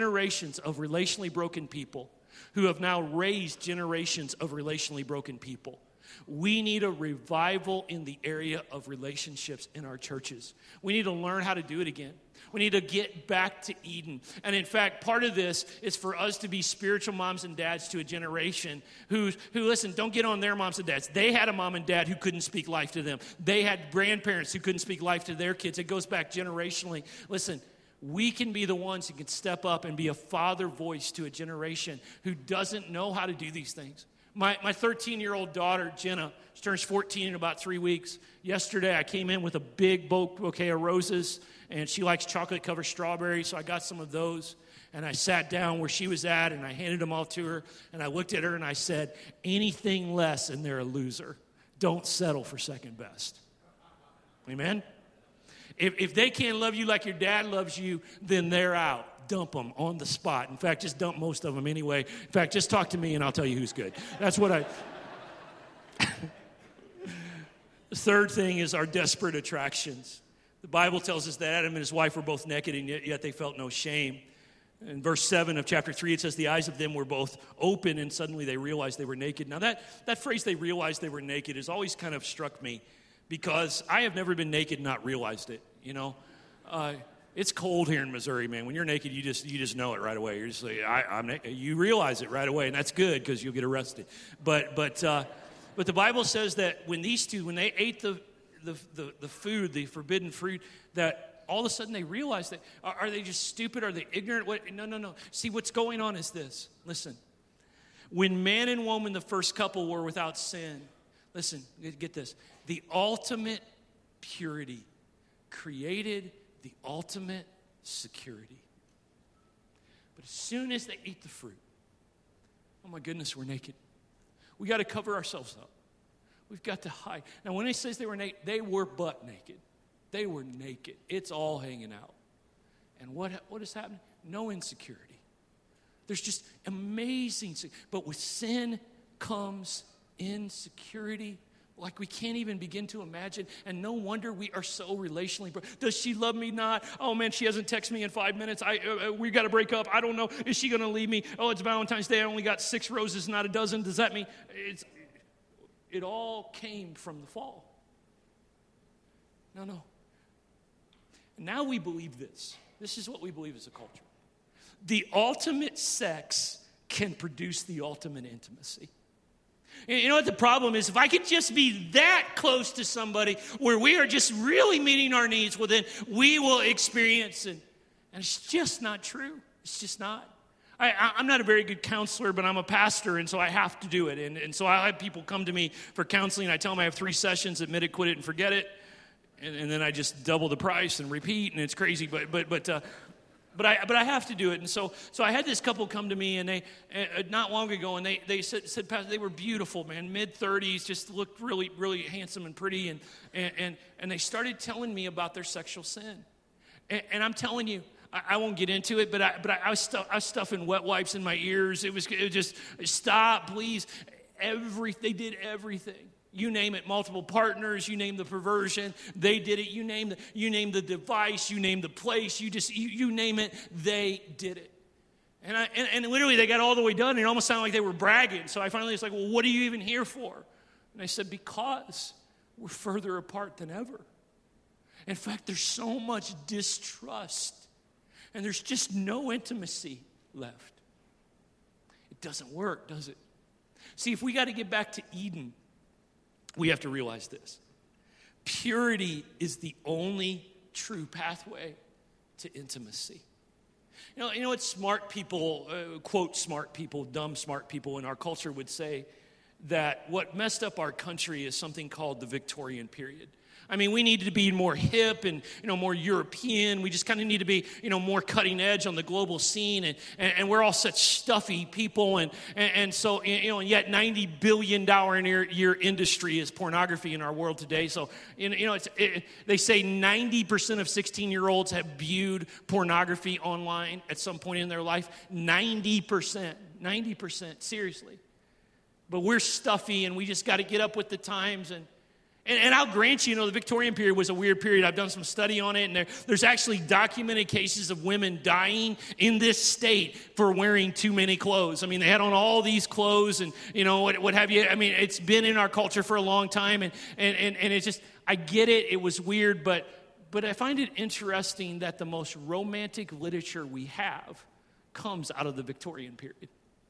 of relationally broken people who have now raised generations of relationally broken people. We need a revival in the area of relationships in our churches. We need to learn how to do it again. We need to get back to Eden. And in fact, part of this is for us to be spiritual moms and dads to a generation who listen, don't get on their moms and dads. They had a mom and dad who couldn't speak life to them. They had grandparents who couldn't speak life to their kids. It goes back generationally. Listen, we can be the ones who can step up and be a father voice to a generation who doesn't know how to do these things. My 13-year-old daughter, Jenna, she turns 14 in about 3 weeks. Yesterday, I came in with a big bouquet of roses, and she likes chocolate-covered strawberries, so I got some of those. And I sat down where she was at, and I handed them all to her. And I looked at her, and I said, anything less, and they're a loser. Don't settle for second best. Amen? If they can't love you like your dad loves you, then they're out. Dump them on the spot. In fact, just dump most of them anyway. In fact, just talk to me and I'll tell you who's good. That's what I... The third thing is our desperate attractions. The Bible tells us that Adam and his wife were both naked and yet they felt no shame. In verse 7 of chapter 3, it says the eyes of them were both open and suddenly they realized they were naked. Now that phrase, they realized they were naked, has always kind of struck me because I have never been naked and not realized it, you know. It's cold here in Missouri, man. When you're naked, you just know it right away. You're just like, I'm naked. You realize it right away, and that's good because you'll get arrested. But the Bible says that when these two, when they ate the food, the forbidden fruit, that all of a sudden they realized that, are they just stupid? Are they ignorant? No. See, what's going on is this. Listen. When man and woman, the first couple, were without sin, listen, get this. The ultimate purity created the ultimate security. But as soon as they eat the fruit, oh my goodness, we're naked. We got to cover ourselves up. We've got to hide. Now, when it says they were naked, they were butt naked. They were naked. It's all hanging out. And what is happening? No insecurity. There's just amazing. But with sin comes insecurity like we can't even begin to imagine. And no wonder we are so relationally broken. Does she love me not? Oh, man, she hasn't texted me in 5 minutes. We got to break up. I don't know. Is she going to leave me? Oh, it's Valentine's Day. I only got 6 roses, not a dozen. Does that mean it all came from the fall? No. Now we believe this. This is what we believe as a culture. The ultimate sex can produce the ultimate intimacy. You know what the problem is? If I could just be that close to somebody where we are just really meeting our needs, well, then we will experience it. And it's just not true. It's just not. I'm not a very good counselor, but I'm a pastor, and so I have to do it. And so I have people come to me for counseling. I tell them I have 3 sessions, admit it, quit it, and forget it. And then I just double the price and repeat, and it's crazy. But I have to do it. And so I had this couple come to me, and they not long ago, and they said, Pastor, they were beautiful, man, mid-30s, just looked really, really handsome and pretty, and they started telling me about their sexual sin. And I'm telling you, I won't get into it, but I was stuffing wet wipes in my ears. It was just, stop, please. They did everything. You name it, multiple partners, you name the perversion, they did it. You name the device, you name the place, you name it, they did it. And literally they got all the way done, and it almost sounded like they were bragging. So I finally was like, well, what are you even here for? And I said, because we're further apart than ever. In fact, there's so much distrust, and there's just no intimacy left. It doesn't work, does it? See, if we got to get back to Eden, we have to realize this. Purity is the only true pathway to intimacy. You know what smart people, quote smart people, dumb smart people in our culture would say? That what messed up our country is something called the Victorian period. I mean, we need to be more hip and, more European. We just kind of need to be, more cutting edge on the global scene. And we're all such stuffy people. And so, and yet $90 billion a year industry is pornography in our world today. So, they say 90% of 16-year-olds have viewed pornography online at some point in their life. 90%, seriously. But we're stuffy, and we just got to get up with the times. And I'll grant you, the Victorian period was a weird period. I've done some study on it, and there's actually documented cases of women dying in this state for wearing too many clothes. I mean, they had on all these clothes and, what have you. I mean, it's been in our culture for a long time, and it's just, I get it. It was weird, but I find it interesting that the most romantic literature we have comes out of the Victorian period.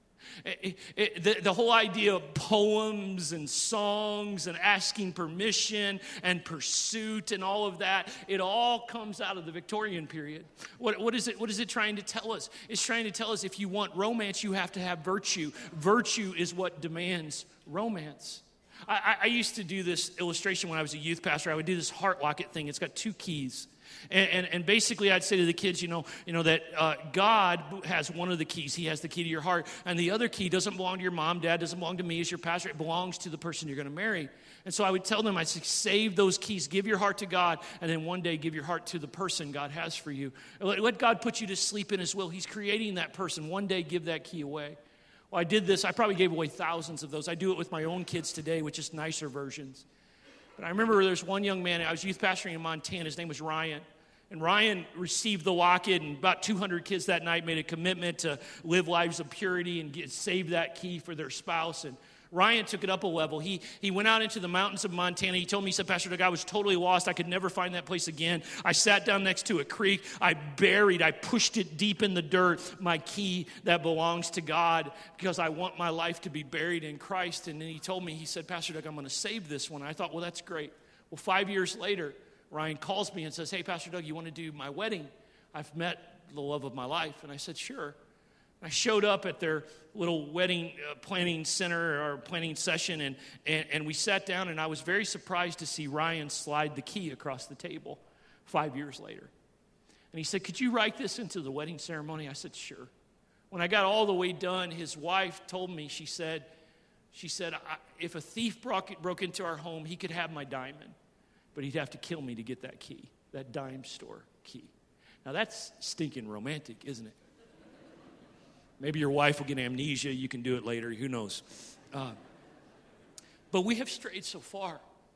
The whole idea of poems and songs and asking permission and pursuit and all of that, it all comes out of the Victorian period. What is it trying to tell us? It's trying to tell us if you want romance, you have to have virtue. Virtue is what demands romance. I used to do this illustration when I was a youth pastor. I would do this heart locket thing. It's got two keys. And basically, I'd say to the kids, that God has one of the keys. He has the key to your heart. And the other key doesn't belong to your mom, dad, doesn't belong to me as your pastor. It belongs to the person you're going to marry. And so I would tell them, I'd say, save those keys. Give your heart to God. And then one day, give your heart to the person God has for you. Let God put you to sleep in His will. He's creating that person. One day, give that key away. Well, I did this. I probably gave away thousands of those. I do it with my own kids today, with just nicer versions. But I remember there's one young man, I was youth pastoring in Montana, his name was Ryan. And Ryan received the locket, and about 200 kids that night made a commitment to live lives of purity and save that key for their spouse. And Ryan took it up a level. He went out into the mountains of Montana. He told me, he said, Pastor Doug, I was totally lost. I could never find that place again. I sat down next to a creek. I pushed it deep in the dirt, my key that belongs to God, because I want my life to be buried in Christ. And then he told me, he said, Pastor Doug, I'm going to save this one. I thought, well, that's great. Well, 5 years later, Ryan calls me and says, hey, Pastor Doug, you want to do my wedding? I've met the love of my life. And I said, sure. I showed up at their little wedding planning center or planning session, and we sat down, and I was very surprised to see Ryan slide the key across the table 5 years later. And he said, could you write this into the wedding ceremony? I said, sure. When I got all the way done, his wife told me, she said, if a thief broke into our home, he could have my diamond, but he'd have to kill me to get that key, that dime store key. Now, that's stinking romantic, isn't it? Maybe your wife will get amnesia. You can do it later. Who knows? But we have strayed so far.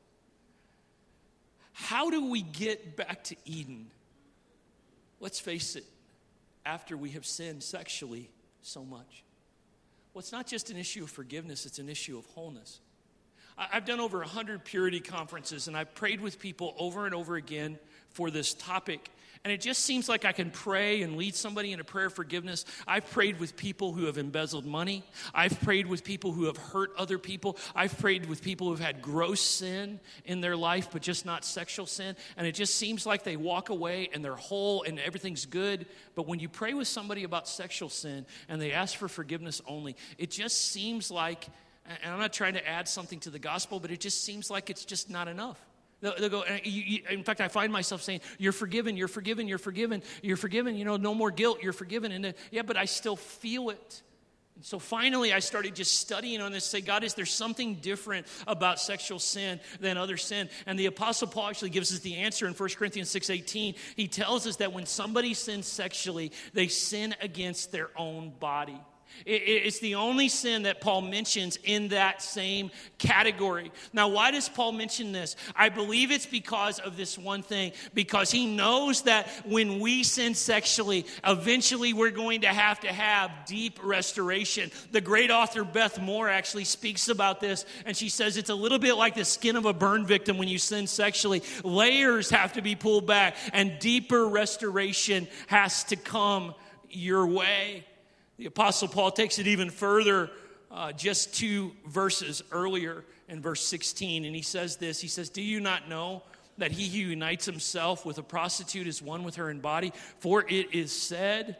How do we get back to Eden? Let's face it, after we have sinned sexually so much. Well, it's not just an issue of forgiveness. It's an issue of wholeness. I've done over 100 purity conferences, and I've prayed with people over and over again for this topic. And it just seems like I can pray and lead somebody in a prayer of forgiveness. I've prayed with people who have embezzled money. I've prayed with people who have hurt other people. I've prayed with people who've had gross sin in their life, but just not sexual sin. And it just seems like they walk away and they're whole and everything's good. But when you pray with somebody about sexual sin and they ask for forgiveness only, it just seems like, and I'm not trying to add something to the gospel, but it just seems like it's just not enough. They'll go, in fact, I find myself saying, you're forgiven, you're forgiven, you're forgiven, you're forgiven, no more guilt, you're forgiven. And yeah, but I still feel it. So finally, I started just studying on this, say, God, is there something different about sexual sin than other sin? And the Apostle Paul actually gives us the answer in 1 Corinthians 6:18. He tells us that when somebody sins sexually, they sin against their own body. It's the only sin that Paul mentions in that same category. Now, why does Paul mention this? I believe it's because of this one thing. Because he knows that when we sin sexually, eventually we're going to have deep restoration. The great author Beth Moore actually speaks about this, and she says it's a little bit like the skin of a burn victim when you sin sexually. Layers have to be pulled back, and deeper restoration has to come your way. The Apostle Paul takes it even further, just 2 verses earlier in verse 16, and he says this. He says, do you not know that he who unites himself with a prostitute is one with her in body? For it is said,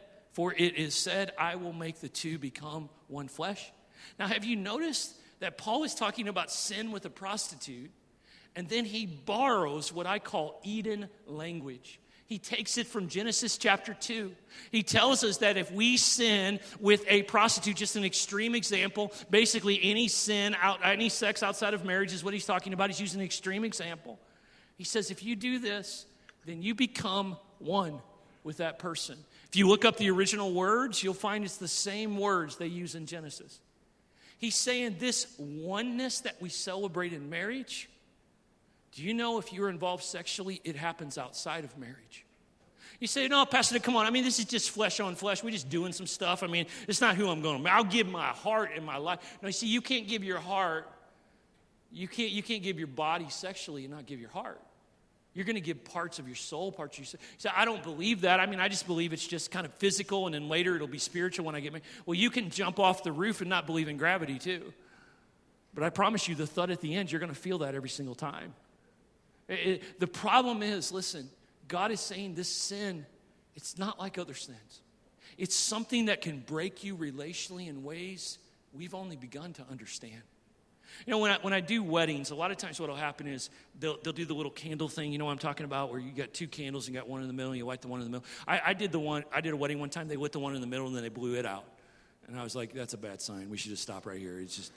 I will make the two become one flesh. Now, have you noticed that Paul is talking about sin with a prostitute, and then he borrows what I call Eden language. He takes it from Genesis chapter 2. He tells us that if we sin with a prostitute, just an extreme example, basically any sex outside of marriage is what he's talking about. He's using an extreme example. He says if you do this, then you become one with that person. If you look up the original words, you'll find it's the same words they use in Genesis. He's saying this oneness that we celebrate in marriage, do you know if you're involved sexually, it happens outside of marriage? You say, no, Pastor, come on. I mean, this is just flesh on flesh. We're just doing some stuff. I mean, it's not who I'm going to be. I'll give my heart and my life. No, you see, you can't give your heart. You can't give your body sexually and not give your heart. You're going to give parts of your soul, parts of your soul. You say, I don't believe that. I mean, I just believe it's just kind of physical, and then later it'll be spiritual when I get married. Well, you can jump off the roof and not believe in gravity, too. But I promise you, the thud at the end, you're going to feel that every single time. The problem is, listen, God is saying this sin, it's not like other sins. It's something that can break you relationally in ways we've only begun to understand. You know, when I do weddings, a lot of times what will happen is they'll do the little candle thing, you know what I'm talking about, where you got 2 candles and you got one in the middle and you light the one in the middle. I did a wedding one time, they lit the one in the middle and then they blew it out. And I was like, that's a bad sign. We should just stop right here. It's just,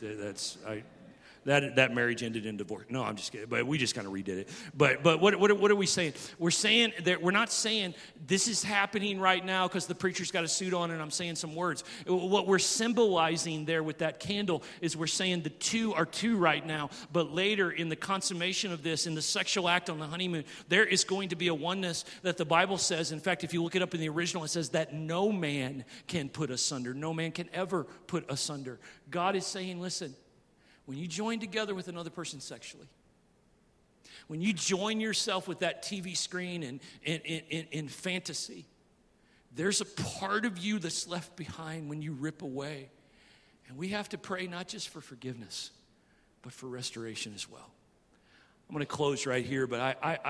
that marriage ended in divorce. No, I'm just kidding. But we just kind of redid it. But what are we saying? We're saying that we're not saying this is happening right now because the preacher's got a suit on and I'm saying some words. What we're symbolizing there with that candle is we're saying the two are two right now. But later in the consummation of this, in the sexual act on the honeymoon, there is going to be a oneness that the Bible says. In fact, if you look it up in the original, it says that no man can put asunder. No man can ever put asunder. God is saying, listen, when you join together with another person sexually, when you join yourself with that TV screen and in fantasy, there's a part of you that's left behind when you rip away. And we have to pray not just for forgiveness, but for restoration as well. I'm going to close right here, but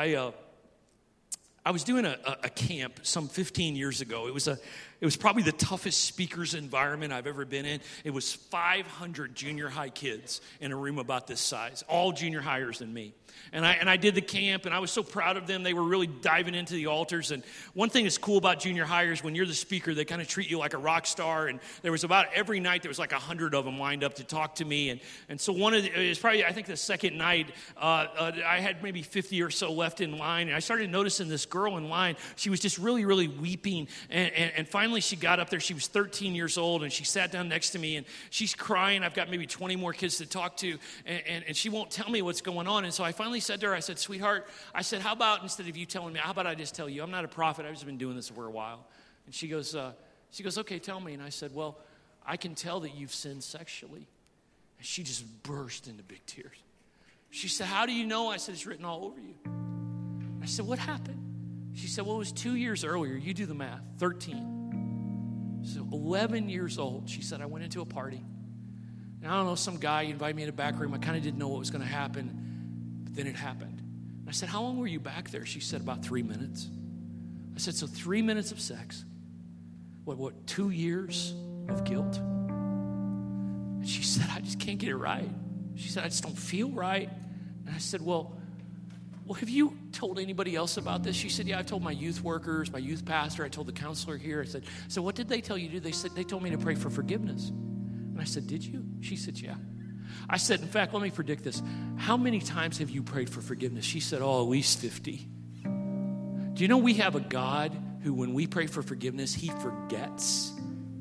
I was doing a camp some 15 years ago. It was probably the toughest speakers environment I've ever been in. It was 500 junior high kids in a room about this size, all junior hires than me. And I did the camp, and I was so proud of them. They were really diving into the altars. And one thing that's cool about junior hires, when you're the speaker, they kind of treat you like a rock star. And there was about every night, there was like 100 of them lined up to talk to me. And so it was probably, I think the second night, I had maybe 50 or so left in line. And I started noticing this girl in line. She was just really, really weeping. And finally, she got up there. She was 13 years old, and she sat down next to me. And she's crying. I've got maybe 20 more kids to talk to. And she won't tell me what's going on. And so I finally said to her, I said, sweetheart, I said, how about instead of you telling me, how about I just tell you? I'm not a prophet. I've just been doing this for a while. And she goes, okay, tell me. And I said, well, I can tell that you've sinned sexually. And she just burst into big tears. She said, how do you know? I said, it's written all over you. I said, what happened? She said, well, it was 2 years earlier. You do the math, 13. So 11 years old. She said, I went into a party. And I don't know, some guy invited me in a back room. I kind of didn't know what was going to happen. But then it happened. And I said, how long were you back there? She said, about 3 minutes. I said, so 3 minutes of sex. What, 2 years of guilt? And she said, I just can't get it right. She said, I just don't feel right. And I said, well, have you told anybody else about this? She said, yeah, I've told my youth workers, my youth pastor. I told the counselor here. I said, so what did they tell you to do? They said, they told me to pray for forgiveness. And I said, did you? She said, yeah. I said, in fact, let me predict this. How many times have you prayed for forgiveness? She said, at least 50. Do you know we have a God who, when we pray for forgiveness, he forgets?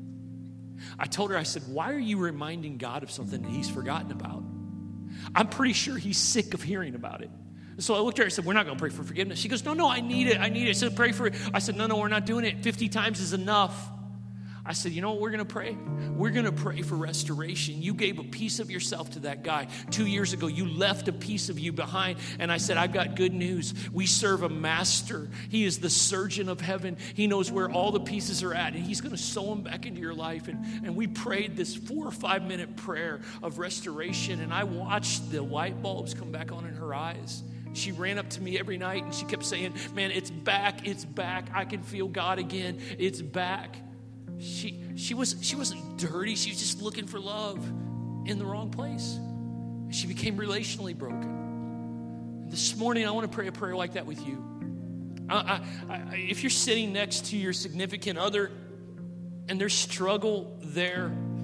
I told her, I said, why are you reminding God of something that he's forgotten about? I'm pretty sure he's sick of hearing about it. So I looked at her and said, we're not going to pray for forgiveness. She goes, no, I need it. I said, pray for it. I said, no, we're not doing it. 50 times is enough. I said, you know what we're going to pray? We're going to pray for restoration. You gave a piece of yourself to that guy 2 years ago. You left a piece of you behind. And I said, I've got good news. We serve a master. He is the surgeon of heaven. He knows where all the pieces are at. And he's going to sew them back into your life. And we prayed this 4 or 5 minute prayer of restoration. And I watched the light bulbs come back on in her eyes. She ran up to me every night and she kept saying, man, it's back. I can feel God again. It's back. She wasn't dirty. She was just looking for love in the wrong place. She became relationally broken. And this morning, I want to pray a prayer like that with you. If you're sitting next to your significant other and there's struggle there,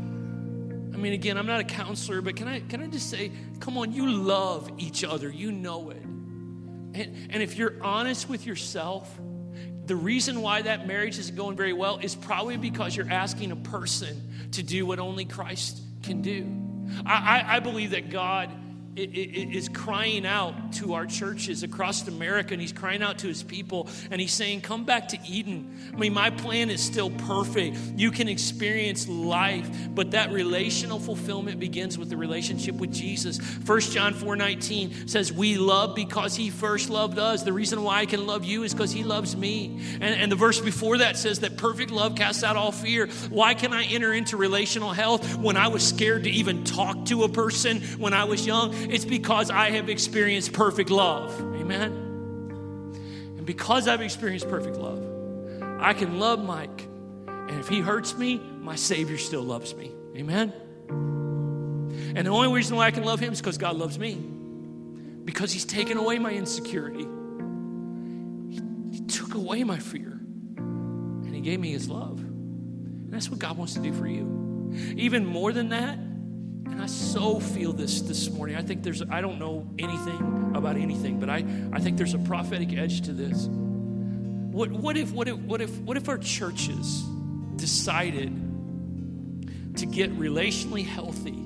I mean, again, I'm not a counselor, but can I just say, come on, you love each other. You know it. And if you're honest with yourself, the reason why that marriage isn't going very well is probably because you're asking a person to do what only Christ can do. I believe that God is crying out to our churches across America, and he's crying out to his people, and he's saying, come back to Eden. I mean, my plan is still perfect. You can experience life, but that relational fulfillment begins with the relationship with Jesus. 1 John 4:19 says, we love because he first loved us. The reason why I can love you is because he loves me. And the verse before that says that perfect love casts out all fear. Why can I enter into relational health when I was scared to even talk to a person when I was young? It's because I have experienced perfect love. Amen? And because I've experienced perfect love, I can love Mike. And if he hurts me, my Savior still loves me. Amen? And the only reason why I can love him is because God loves me. Because he's taken away my insecurity. He took away my fear. And he gave me his love. And that's what God wants to do for you. Even more than that, and I so feel this morning. I don't know anything about anything, but I think there's a prophetic edge to this. What if our churches decided to get relationally healthy?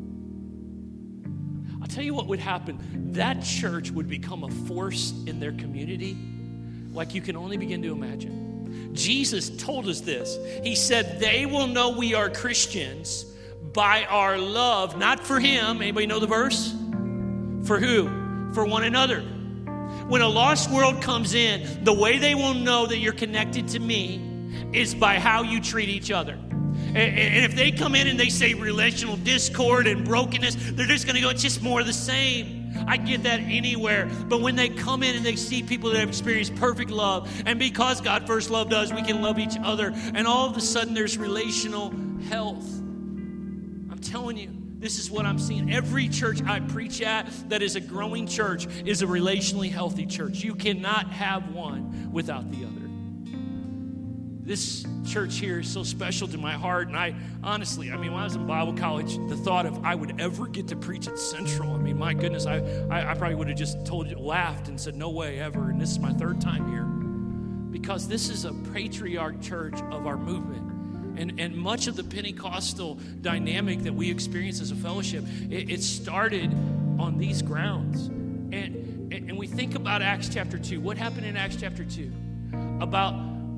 I'll tell you what would happen. That church would become a force in their community like you can only begin to imagine. Jesus told us this. He said, they will know we are Christians by our love, not for him. Anybody know the verse? For who? For one another. When a lost world comes in, the way they will know that you're connected to me is by how you treat each other. And if they come in and they say relational discord and brokenness, they're just going to go, it's just more of the same. I get that anywhere. But when they come in and they see people that have experienced perfect love, and because God first loved us, we can love each other. And all of a sudden there's relational health. I'm telling you, this is what I'm seeing. Every church I preach at that is a growing church is a relationally healthy church. You cannot have one without the other. This church here is so special to my heart. And I honestly, when I was in Bible college, the thought of I would ever get to preach at Central, my goodness, I probably would have just laughed and said, no way ever. And this is my third time here. Because this is a patriarch church of our movement. And much of the Pentecostal dynamic that we experience as a fellowship, it started on these grounds. And we think about Acts chapter 2. What happened in Acts chapter 2? About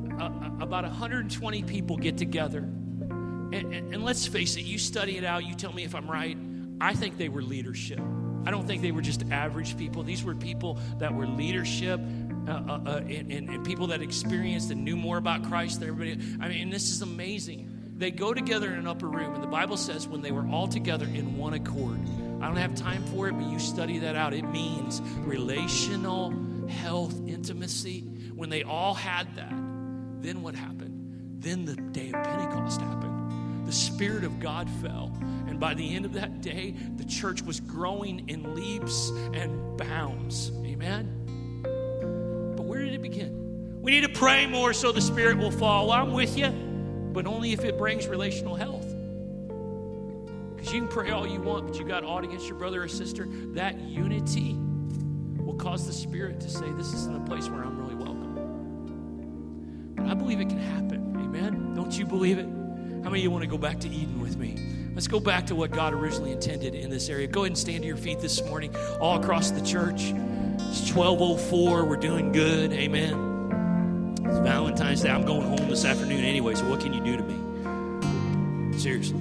120 people get together. And let's face it, you study it out, you tell me if I'm right. I think they were leadership. I don't think they were just average people. These were people that were leadership and people that experienced and knew more about Christ than everybody. This is amazing. They go together in an upper room, and the Bible says when they were all together in one accord. I don't have time for it, but you study that out. It means relational health, intimacy. When they all had that, then what happened? Then the day of Pentecost happened. The Spirit of God fell. And by the end of that day, the church was growing in leaps and bounds. Amen? But where did it begin? We need to pray more so the Spirit will fall. Well, I'm with you, but only if it brings relational health. Because you can pray all you want, but you got aught against your brother or sister. That unity will cause the Spirit to say, this isn't a place where I'm really welcome. But I believe it can happen. Amen? Don't you believe it? How many of you want to go back to Eden with me? Let's go back to what God originally intended in this area. Go ahead and stand to your feet this morning all across the church. It's 12:04. We're doing good. Amen. It's Valentine's Day. I'm going home this afternoon anyway, so what can you do to me? Seriously.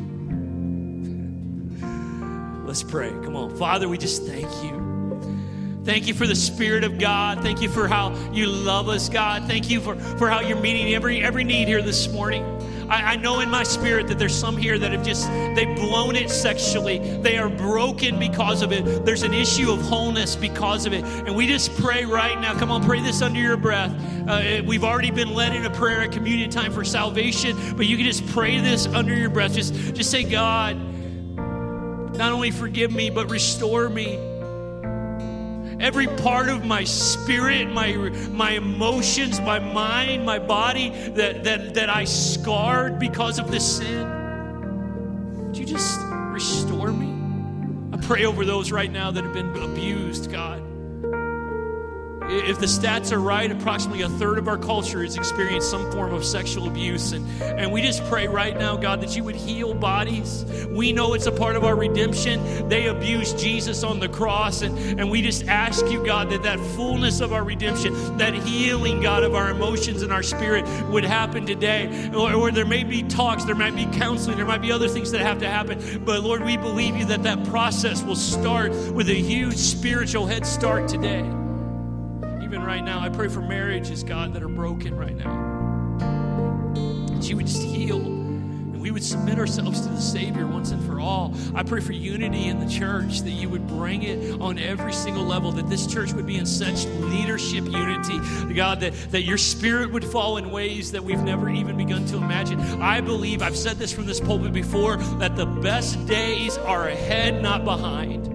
Let's pray. Come on. Father, we just thank you. Thank you for the Spirit of God. Thank you for how you love us, God. Thank you for how you're meeting every need here this morning. I know in my spirit that there's some here that they've blown it sexually. They are broken because of it. There's an issue of wholeness because of it. And we just pray right now. Come on, pray this under your breath. We've already been led in a prayer at communion time for salvation, but you can just pray this under your breath. Just say, God, not only forgive me, but restore me. Every part of my spirit, my emotions, my mind, my body that I scarred because of this sin. Would you just restore me? I pray over those right now that have been abused, God. If the stats are right, approximately 1/3 of our culture has experienced some form of sexual abuse. And we just pray right now, God, that you would heal bodies. We know it's a part of our redemption. They abused Jesus on the cross. And we just ask you, God, that fullness of our redemption, that healing, God, of our emotions and our spirit would happen today. Or there may be talks, there might be counseling, there might be other things that have to happen. But Lord, we believe you that process will start with a huge spiritual head start today. Even right now, I pray for marriages, God, that are broken right now. That you would just heal, and we would submit ourselves to the Savior once and for all. I pray for unity in the church, that you would bring it on every single level, that this church would be in such leadership unity, God, that your Spirit would fall in ways that we've never even begun to imagine. I believe, I've said this from this pulpit before, that the best days are ahead, not behind.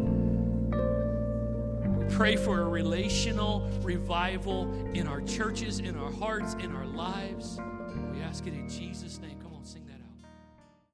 Pray for a relational revival in our churches, in our hearts, in our lives. We ask it in Jesus' name.